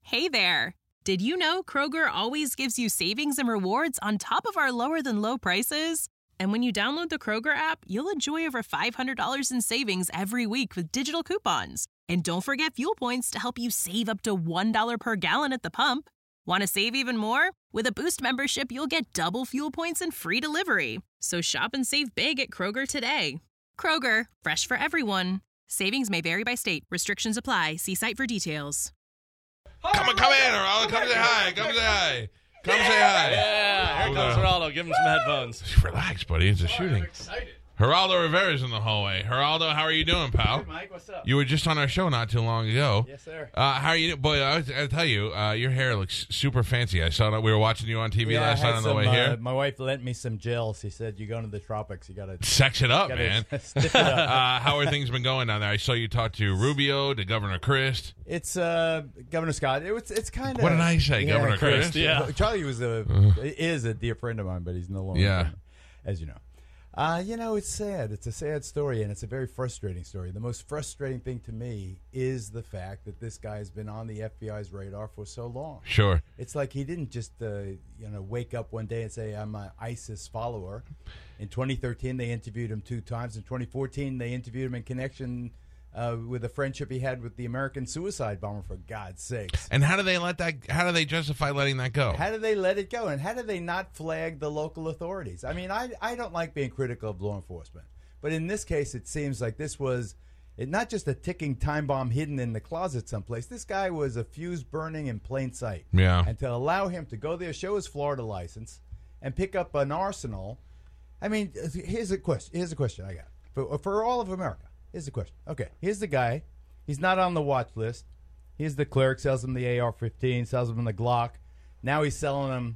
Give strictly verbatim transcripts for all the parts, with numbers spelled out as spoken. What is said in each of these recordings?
Hey there! Did you know Kroger always gives you savings and rewards on top of our lower-than-low prices? And when you download the Kroger app, you'll enjoy over five hundred dollars in savings every week with digital coupons. And don't forget fuel points to help you save up to one dollar per gallon at the pump. Want to save even more? With a Boost membership, you'll get double fuel points and free delivery. So shop and save big at Kroger today. Kroger, fresh for everyone. Savings may vary by state. Restrictions apply. See site for details. Come on, come in, Geraldo. Come say hi. Come say hi. Come say hi. Yeah, here comes Geraldo. Give him some headphones. Relax, buddy. It's a shooting. I'm excited. Geraldo Rivera's in the hallway. Geraldo, how are you doing, pal? Good, Mike. What's up? You were just on our show not too long ago. Yes, sir. Uh, how are you? Boy, I was, I tell you, uh, your hair looks super fancy. I saw that we were watching you on T V yeah, last night on the some, way uh, here. My wife lent me some gel. She said, "You go to the tropics, you got to Sex it up, gotta man. stiff it up." Uh, how are things been going down there? I saw you talk to Rubio, to Governor Christ. It's uh, Governor Scott. It was, it's kind of. What did I say, yeah, Governor Chris, Christ? Yeah. Charlie was a is a dear friend of mine, but he's no longer. Yeah. a friend, as you know. Uh, you know, it's sad. It's a sad story, and it's a very frustrating story. The most frustrating thing to me is the fact that this guy has been on the F B I's radar for so long. Sure. It's like he didn't just, uh, you know, wake up one day and say, "I'm an ISIS follower." In twenty thirteen, they interviewed him two times. In twenty fourteen, they interviewed him in connection uh, with a friendship he had with the American suicide bomber. For God's sakes! And how do they let that? How do they justify letting that go? How do they let it go? And how do they not flag the local authorities? I mean, I I don't like being critical of law enforcement, but in this case, it seems like this was it, not just a ticking time bomb hidden in the closet someplace. This guy was a fuse burning in plain sight. Yeah. And to allow him to go there, show his Florida license, and pick up an arsenal. I mean, here's a question. Here's a question I got for for all of America. Here's the question. Okay, here's the guy. He's not on the watch list. Here's the clerk, sells him the A R fifteen, sells him the Glock. Now he's selling him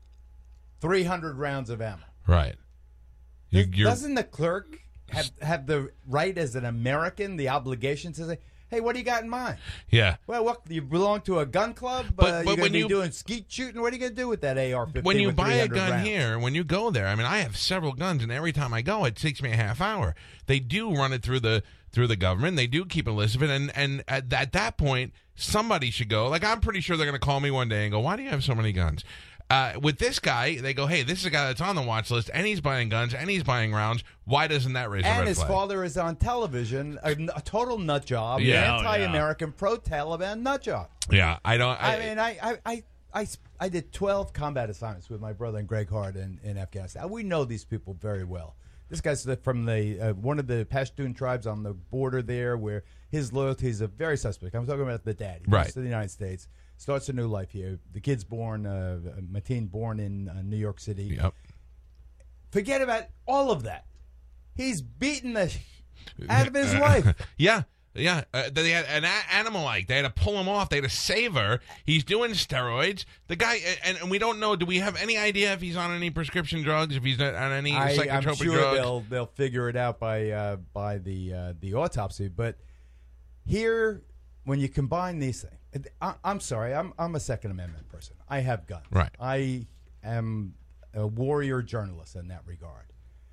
three hundred rounds of ammo. Right. You, Does, you're, doesn't the clerk have, have the right as an American, the obligation to say, hey, what do you got in mind? yeah. Well, what, you belong to a gun club? But- uh, but you're going when to be you- doing skeet shooting? What are you going to do with that A R fifteen? When you with buy a three hundred gun rounds? here, when you go there, I mean, I have several guns, and every time I go, it takes me a half hour. They do run it through the through the government. They do keep a list of it, and and at, at that point, somebody should go. Like, I'm pretty sure they're going to call me one day and go, "Why do you have so many guns?" Uh, with this guy, they go, "Hey, this is a guy that's on the watch list, and he's buying guns, and he's buying rounds. Why doesn't that raise a And red his flag?" father is on television, a, a total nut job, Yeah. an anti-American, pro-Taliban nut job. Yeah, I don't. I, I mean, I, I, I, I, I did twelve combat assignments with my brother and Greg Hart in, in Afghanistan. We know these people very well. This guy's the- from the uh, one of the Pashtun tribes on the border there, where his loyalties are very suspect. I'm talking about the dad. He Right. goes to the United States, starts a new life here. The kid's born, uh, Mateen, born in uh, New York City. yep. Forget about all of that. He's beaten the out of his wife. Yeah. Yeah, uh, they had an a- animal like. They had to pull him off. They had to save her. He's doing steroids. The guy, and, and we don't know. Do we have any idea if he's on any prescription drugs? If he's not on any I, psychotropic I'm sure drugs? they'll they'll figure it out by uh, by the uh, the autopsy. But here, when you combine these things, I, I'm sorry, I'm I'm a Second Amendment person. I have guns. Right. I am a warrior journalist in that regard.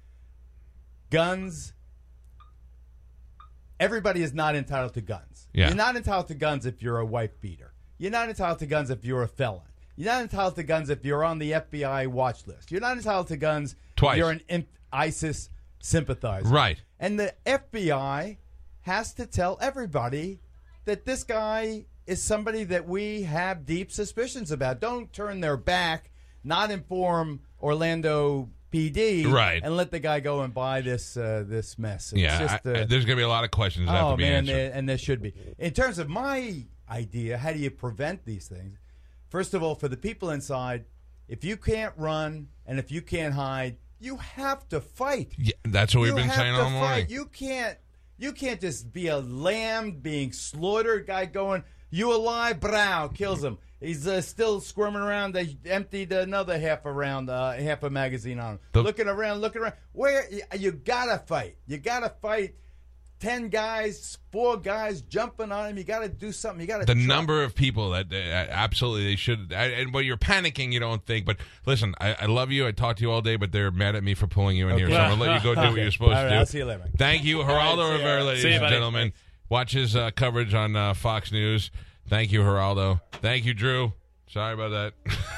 Guns. Everybody is not entitled to guns. Yeah. You're not entitled to guns if you're a wife beater. You're not entitled to guns if you're a felon. You're not entitled to guns if you're on the F B I watch list. You're not entitled to guns Twice. if you're an imp- ISIS sympathizer. Right. And the F B I has to tell everybody that this guy is somebody that we have deep suspicions about. Don't turn their back, not inform Orlando P D, Right. and let the guy go and buy this uh, this mess. It's Yeah, just, I- uh, I- there's going to be a lot of questions that have oh to be man, answered. and, and there should be. In terms of my idea, how do you prevent these things? First of all, for the people inside, if you can't run and if you can't hide, you have to fight. Yeah, that's what we've you been have saying to all morning. fight. You can't. You can't just be a lamb being slaughtered. Guy going, you alive? Brow kills him. He's uh, still squirming around. They emptied another half around, uh, half a magazine on him. The- looking around, looking around. Where you, you gotta fight. You gotta fight. Ten guys, four guys jumping on him. You got to do something. You got to. The number of people that uh, absolutely they should. I, and when you're panicking, you don't think. But listen, I, I love you. I talk to you all day, but they're mad at me for pulling you in here. So I'm gonna let you go do what you're supposed All right, to do. I'll see you later. Thank you, Geraldo see you. Rivera, ladies See you, and buddy. gentlemen. Watch his uh, coverage on uh, Fox News. Thank you, Geraldo. Thank you, Drew. Sorry about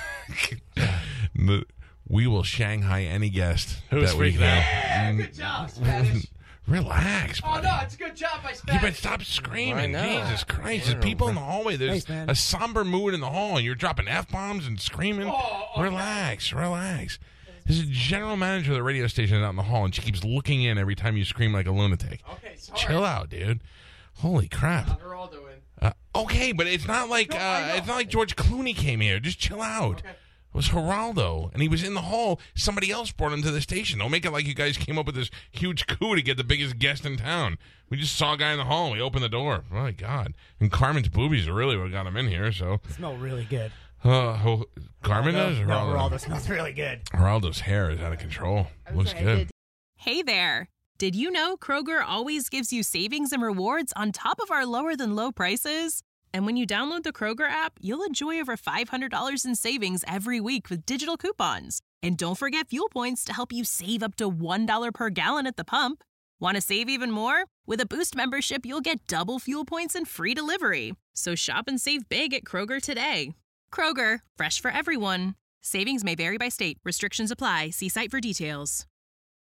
that. We will Shanghai any guest. Who's that we freaking can. out? Yeah, good job, Spanish. Relax, Oh, buddy. no, it's a good job by Yeah, Spanish. but stop screaming. I know. Jesus Christ. There's people in the hallway. There's Thanks, man. a somber mood in the hall, and you're dropping F-bombs and screaming. Oh, okay. Relax, relax. There's a general manager of the radio station out in the hall, and she keeps looking in every time you scream like a lunatic. Okay, sorry. Chill out, dude. Holy crap. We're all doing. Uh, okay, but it's not like No, I uh, know. it's not like George Clooney came here. Just chill out. Okay. It was Geraldo, and he was in the hall. Somebody else brought him to the station. Don't make it like you guys came up with this huge coup to get the biggest guest in town. We just saw a guy in the hall, and we opened the door. My God. And Carmen's boobies are really what got him in here, so. Smell really good. Uh, ho- Carmen does? Or No, Geraldo? Geraldo smells really good. Geraldo's hair is out of control. Looks good. Hey there! Did you know Kroger always gives you savings and rewards on top of our lower than low prices? And when you download the Kroger app, you'll enjoy over five hundred dollars in savings every week with digital coupons. And don't forget fuel points to help you save up to one dollar per gallon at the pump. Want to save even more? With a Boost membership, you'll get double fuel points and free delivery. So shop and save big at Kroger today. Kroger, fresh for everyone. Savings may vary by state. Restrictions apply. See site for details.